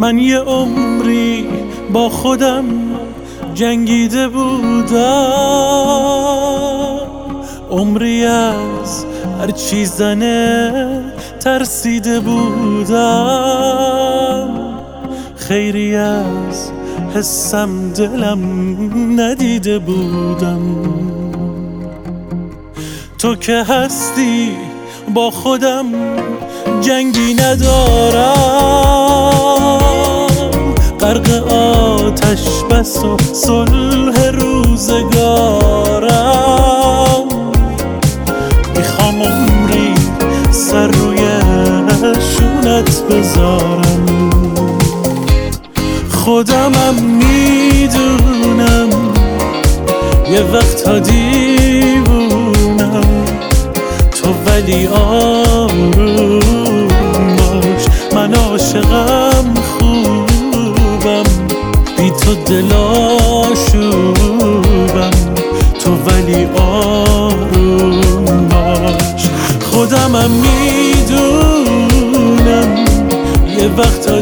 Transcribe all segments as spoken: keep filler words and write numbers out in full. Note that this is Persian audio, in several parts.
من یه عمری با خودم جنگیده بودم، عمری از هر چی زنه ترسیده بودم، خیری از حسم دلم ندیده بودم. تو که هستی با خودم جنگی ندارم، غرق آتش بس و صلح روزگارم. میخوام عمری سر روی شونت بذارم، خودمم میدونم یه وقتا دیوونم، تو ولی آروم باش، من عاشقم خوبم، بی تو دلاشوبم، تو ولی آروم باش. خودمم میدونم یه وقتا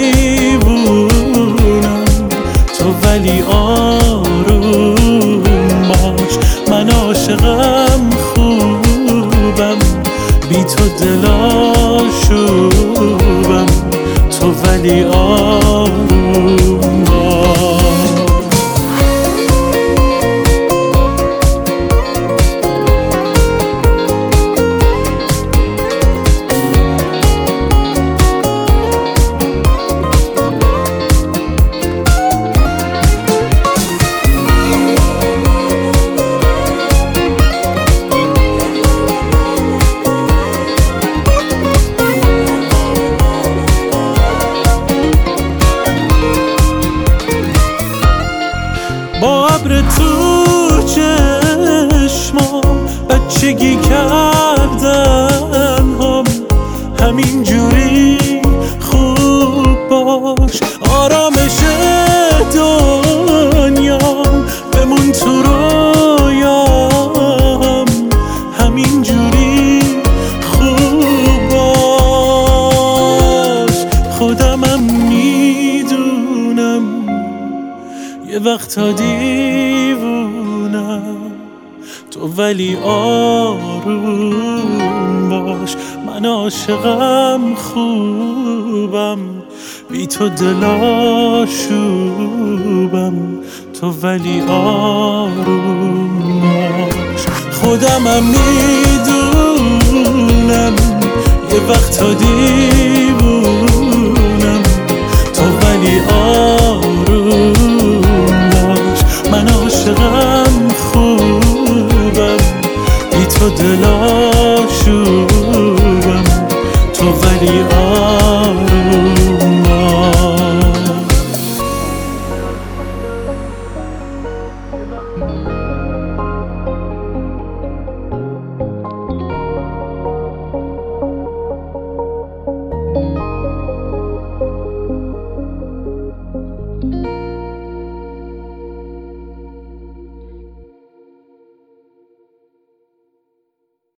دیوونم، تو ولی آروم باش، من عاشقم خوبم، بی تو دلاشوبم، تو ولی آروم باش. با ابر تو چشمام بچگی کردن هم، همین جوری خوب باش، آرامش دنیام بمون تو رویام، همین جوری خوب باش. خودمم میدونم یه وقتا دیوونم، تو ولی آروم باش، من عاشقم خوبم، بی تو دلاشوبم، تو ولی آروم باش. خودمم میدونم یه وقتا دیوونم،